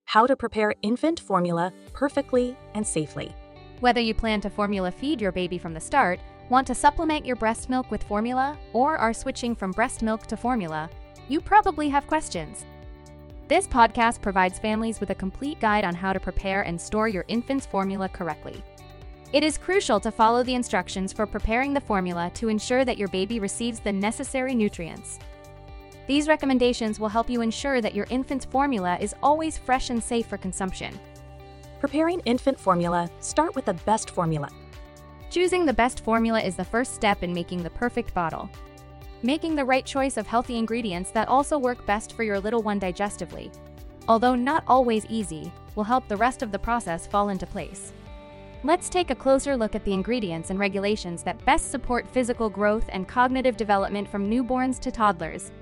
How to prepare infant formula perfectly and safely. Whether you plan to formula feed your baby from the start, want to supplement your breast milk with formula, or are switching from breast milk to formula, you probably have questions. This podcast provides families with a complete guide on how to prepare and store your infant's formula correctly. It is crucial to follow the instructions for preparing the formula to ensure that your baby receives the necessary nutrients. These recommendations will help you ensure that your infant's formula is always fresh and safe for consumption. Preparing infant formula, start with the best formula. Choosing the best formula is the first step in making the perfect bottle. Making the right choice of healthy ingredients that also work best for your little one digestively, although not always easy, will help the rest of the process fall into place. Let's take a closer look at the ingredients and regulations that best support physical growth and cognitive development from newborns to toddlers.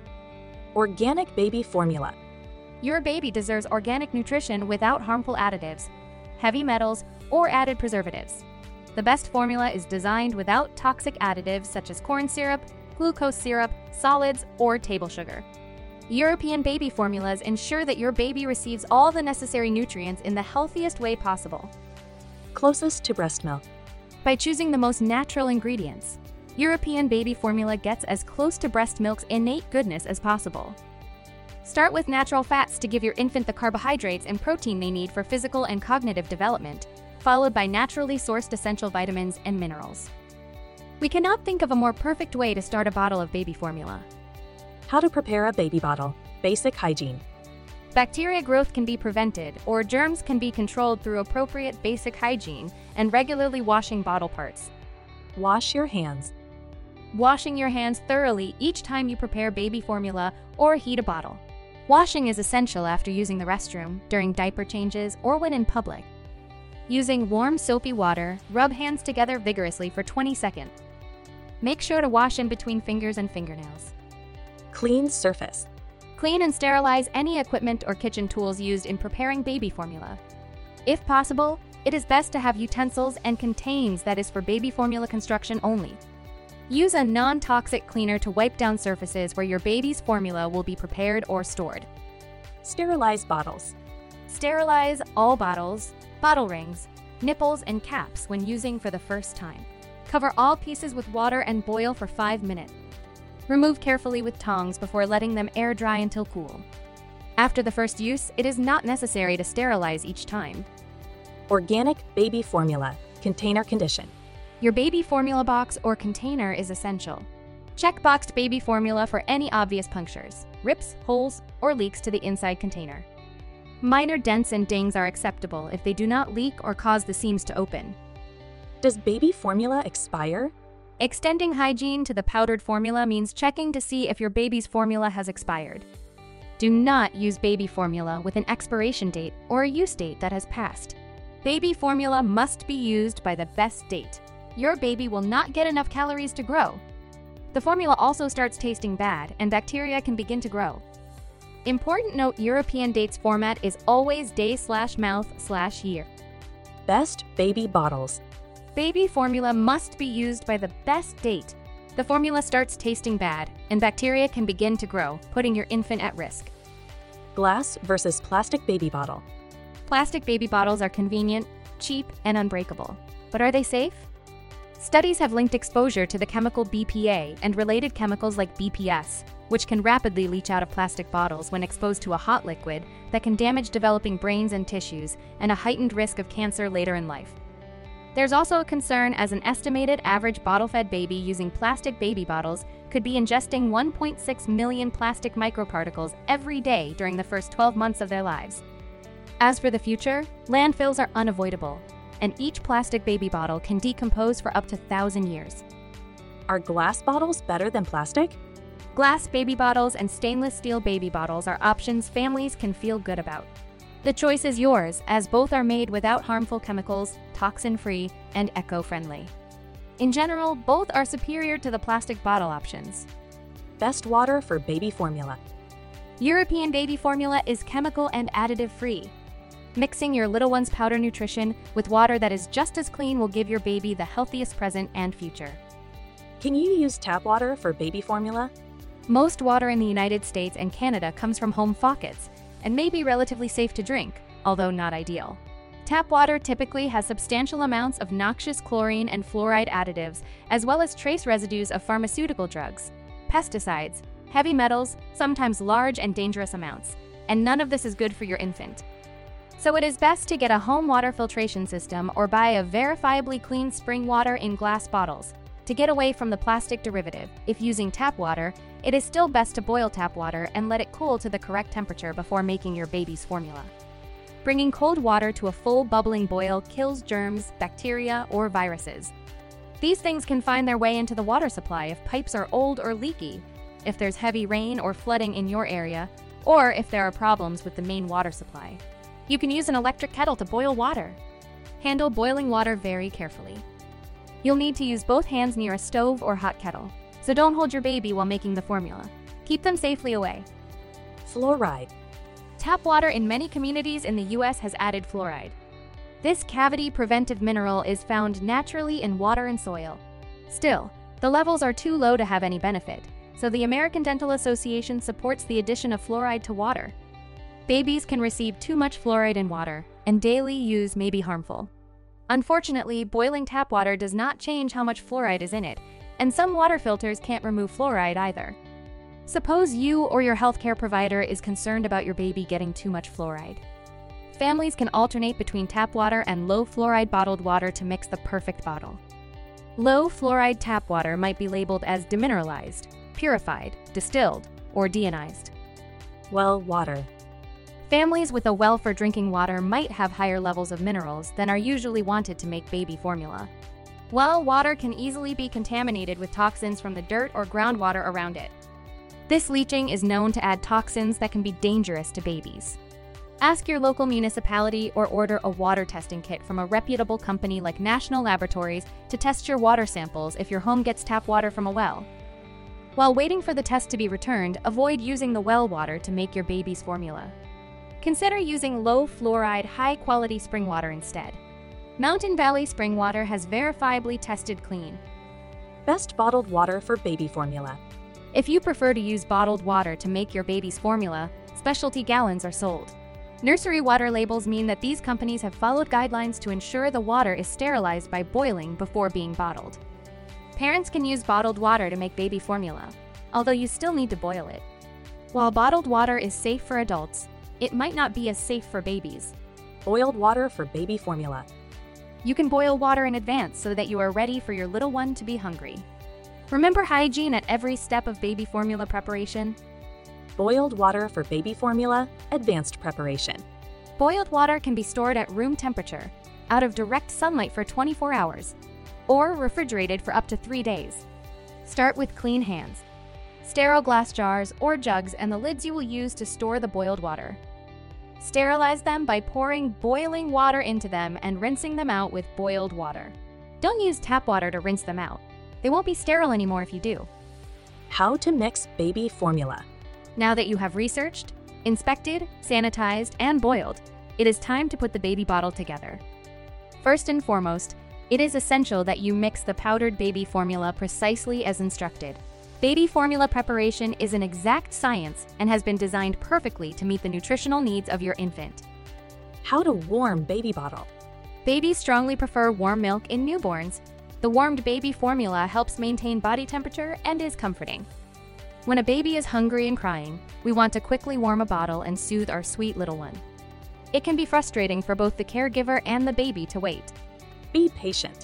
Organic baby formula. Your baby deserves organic nutrition without harmful additives, heavy metals, or added preservatives. The best formula is designed without toxic additives such as corn syrup, glucose syrup, solids, or table sugar. European baby formulas ensure that your baby receives all the necessary nutrients in the healthiest way possible. Closest to breast milk. By choosing the most natural ingredients, European baby formula gets as close to breast milk's innate goodness as possible. Start with natural fats to give your infant the carbohydrates and protein they need for physical and cognitive development, followed by naturally sourced essential vitamins and minerals. We cannot think of a more perfect way to start a bottle of baby formula. How to prepare a baby bottle. Basic hygiene. Bacteria growth can be prevented, or germs can be controlled through appropriate basic hygiene and regularly washing bottle parts. Wash your hands. Washing your hands thoroughly each time you prepare baby formula or heat a bottle. Washing is essential after using the restroom, during diaper changes, or when in public. Using warm soapy water, rub hands together vigorously for 20 seconds. Make sure to wash in between fingers and fingernails. Clean surface. Clean and sterilize any equipment or kitchen tools used in preparing baby formula. If possible, it is best to have utensils and containers that is for baby formula construction only. Use a non-toxic cleaner to wipe down surfaces where your baby's formula will be prepared or stored. Sterilize bottles. Sterilize all bottles, bottle rings, nipples, and caps when using for the first time. Cover all pieces with water and boil for 5 minutes. Remove carefully with tongs before letting them air dry until cool. After the first use, it is not necessary to sterilize each time. Organic baby formula. Container condition. Your baby formula box or container is essential. Check boxed baby formula for any obvious punctures, rips, holes, or leaks to the inside container. Minor dents and dings are acceptable if they do not leak or cause the seams to open. Does baby formula expire? Extending hygiene to the powdered formula means checking to see if your baby's formula has expired. Do not use baby formula with an expiration date or a use date that has passed. Baby formula must be used by the best date. Your baby will not get enough calories to grow. The formula also starts tasting bad, and bacteria can begin to grow. Important note: European dates format is always day/month/year. Best baby bottles. Baby formula must be used by the best date. The formula starts tasting bad, and bacteria can begin to grow, putting your infant at risk. Glass versus plastic baby bottle. Plastic baby bottles are convenient, cheap, and unbreakable. But are they safe? Studies have linked exposure to the chemical BPA and related chemicals like BPS, which can rapidly leach out of plastic bottles when exposed to a hot liquid that can damage developing brains and tissues, and a heightened risk of cancer later in life. There's also a concern as an estimated average bottle-fed baby using plastic baby bottles could be ingesting 1.6 million plastic microparticles every day during the first 12 months of their lives. As for the future, landfills are unavoidable, and each plastic baby bottle can decompose for up to 1,000 years. Are glass bottles better than plastic? Glass baby bottles and stainless steel baby bottles are options families can feel good about. The choice is yours, as both are made without harmful chemicals, toxin-free, and eco-friendly. In general, both are superior to the plastic bottle options. Best water for baby formula. European baby formula is chemical and additive-free. Mixing your little one's powder nutrition with water that is just as clean will give your baby the healthiest present and future. Can you use tap water for baby formula? Most water in the United States and Canada comes from home faucets and may be relatively safe to drink, although not ideal. Tap water typically has substantial amounts of noxious chlorine and fluoride additives, as well as trace residues of pharmaceutical drugs, pesticides, heavy metals, sometimes large and dangerous amounts, and none of this is good for your infant. So it is best to get a home water filtration system or buy a verifiably clean spring water in glass bottles. To get away from the plastic derivative, if using tap water, it is still best to boil tap water and let it cool to the correct temperature before making your baby's formula. Bringing cold water to a full bubbling boil kills germs, bacteria, or viruses. These things can find their way into the water supply if pipes are old or leaky, if there's heavy rain or flooding in your area, or if there are problems with the main water supply. You can use an electric kettle to boil water. Handle boiling water very carefully. You'll need to use both hands near a stove or hot kettle, so don't hold your baby while making the formula. Keep them safely away. Fluoride. Tap water in many communities in the U.S. has added fluoride. This cavity-preventive mineral is found naturally in water and soil. Still, the levels are too low to have any benefit, so the American Dental Association supports the addition of fluoride to water. Babies can receive too much fluoride in water, and daily use may be harmful. Unfortunately, boiling tap water does not change how much fluoride is in it, and some water filters can't remove fluoride either. Suppose you or your healthcare provider is concerned about your baby getting too much fluoride. Families can alternate between tap water and low fluoride bottled water to mix the perfect bottle. Low fluoride tap water might be labeled as demineralized, purified, distilled, or deionized. Well water. Families with a well for drinking water might have higher levels of minerals than are usually wanted to make baby formula. Well water can easily be contaminated with toxins from the dirt or groundwater around it. This leaching is known to add toxins that can be dangerous to babies. Ask your local municipality or order a water testing kit from a reputable company like National Laboratories to test your water samples if your home gets tap water from a well. While waiting for the test to be returned, avoid using the well water to make your baby's formula. Consider using low fluoride, high-quality spring water instead. Mountain Valley Spring Water has verifiably tested clean. Best bottled water for baby formula. If you prefer to use bottled water to make your baby's formula, specialty gallons are sold. Nursery water labels mean that these companies have followed guidelines to ensure the water is sterilized by boiling before being bottled. Parents can use bottled water to make baby formula, although you still need to boil it. While bottled water is safe for adults, it might not be as safe for babies. Boiled water for baby formula. You can boil water in advance so that you are ready for your little one to be hungry. Remember hygiene at every step of baby formula preparation. Boiled water for baby formula, advanced preparation. Boiled water can be stored at room temperature, out of direct sunlight for 24 hours, or refrigerated for up to 3 days. Start with clean hands. Sterile glass jars or jugs and the lids you will use to store the boiled water. Sterilize them by pouring boiling water into them and rinsing them out with boiled water. Don't use tap water to rinse them out. They won't be sterile anymore if you do. How to mix baby formula. Now that you have researched, inspected, sanitized, and boiled, it is time to put the baby bottle together. First and foremost, it is essential that you mix the powdered baby formula precisely as instructed. Baby formula preparation is an exact science and has been designed perfectly to meet the nutritional needs of your infant. How to warm baby bottle. Babies strongly prefer warm milk in newborns. The warmed baby formula helps maintain body temperature and is comforting. When a baby is hungry and crying, we want to quickly warm a bottle and soothe our sweet little one. It can be frustrating for both the caregiver and the baby to wait. Be patient.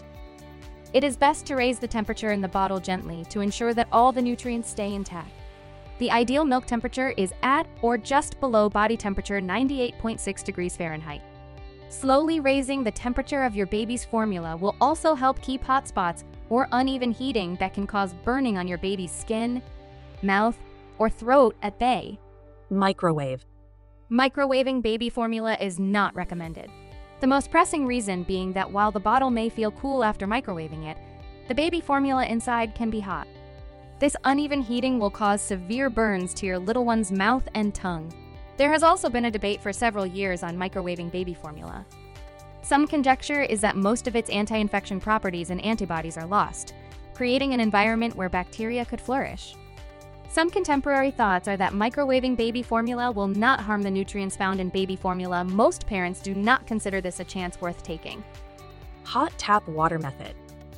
It is best to raise the temperature in the bottle gently to ensure that all the nutrients stay intact. The ideal milk temperature is at or just below body temperature 98.6 degrees Fahrenheit. Slowly raising the temperature of your baby's formula will also help keep hot spots or uneven heating that can cause burning on your baby's skin, mouth, or throat at bay. Microwave. Microwaving baby formula is not recommended. The most pressing reason being that while the bottle may feel cool after microwaving it, the baby formula inside can be hot. This uneven heating will cause severe burns to your little one's mouth and tongue. There has also been a debate for several years on microwaving baby formula. Some conjecture is that most of its anti-infection properties and antibodies are lost, creating an environment where bacteria could flourish. Some contemporary thoughts are that microwaving baby formula will not harm the nutrients found in baby formula. Most parents do not consider this a chance worth taking. Hot tap water method.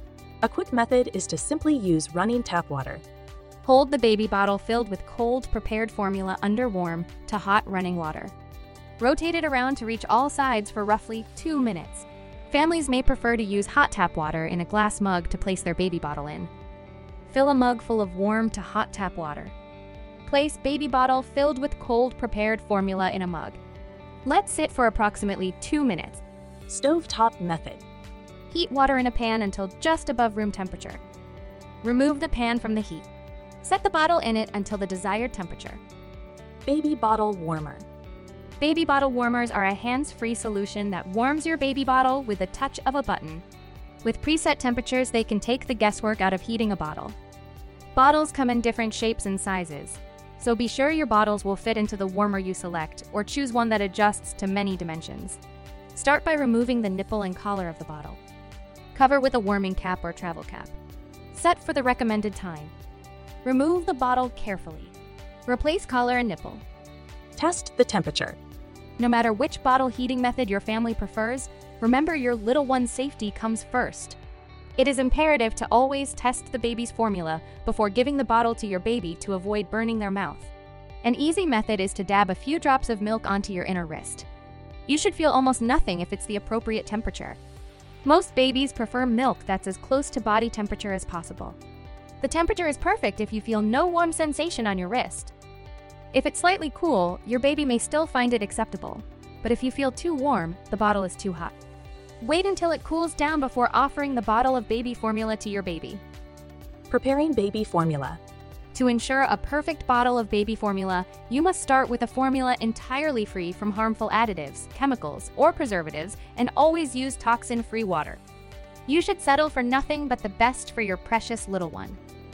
A quick method is to simply use running tap water. Hold the baby bottle filled with cold, prepared formula under warm to hot running water. Rotate it around to reach all sides for roughly 2 minutes. Families may prefer to use hot tap water in a glass mug to place their baby bottle in. Fill a mug full of warm to hot tap water. Place baby bottle filled with cold, prepared formula in a mug. Let sit for approximately 2 minutes. Stovetop method. Heat water in a pan until just above room temperature. Remove the pan from the heat. Set the bottle in it until the desired temperature. Baby bottle warmer. Baby bottle warmers are a hands-free solution that warms your baby bottle with the touch of a button. With preset temperatures, they can take the guesswork out of heating a bottle. Bottles come in different shapes and sizes, so be sure your bottles will fit into the warmer you select, or choose one that adjusts to many dimensions. Start by removing the nipple and collar of the bottle. Cover with a warming cap or travel cap. Set for the recommended time. Remove the bottle carefully. Replace collar and nipple. Test the temperature. No matter which bottle heating method your family prefers, remember your little one's safety comes first. It is imperative to always test the baby's formula before giving the bottle to your baby to avoid burning their mouth. An easy method is to dab a few drops of milk onto your inner wrist. You should feel almost nothing if it's the appropriate temperature. Most babies prefer milk that's as close to body temperature as possible. The temperature is perfect if you feel no warm sensation on your wrist. If it's slightly cool, your baby may still find it acceptable, but if you feel too warm, the bottle is too hot. Wait until it cools down before offering the bottle of baby formula to your baby. Preparing baby formula. To ensure a perfect bottle of baby formula, you must start with a formula entirely free from harmful additives, chemicals, or preservatives, and always use toxin-free water. You should settle for nothing but the best for your precious little one.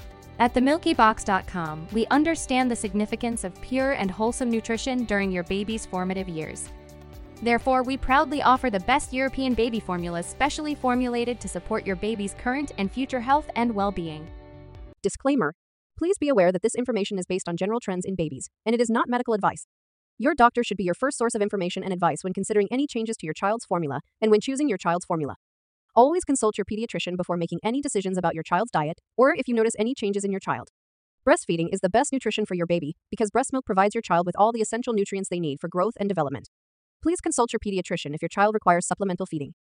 At themilkybox.com, we understand the significance of pure and wholesome nutrition during your baby's formative years. Therefore, we proudly offer the best European baby formulas specially formulated to support your baby's current and future health and well-being. Disclaimer. Please be aware that this information is based on general trends in babies, and it is not medical advice. Your doctor should be your first source of information and advice when considering any changes to your child's formula and when choosing your child's formula. Always consult your pediatrician before making any decisions about your child's diet or if you notice any changes in your child. Breastfeeding is the best nutrition for your baby because breast milk provides your child with all the essential nutrients they need for growth and development. Please consult your pediatrician if your child requires supplemental feeding.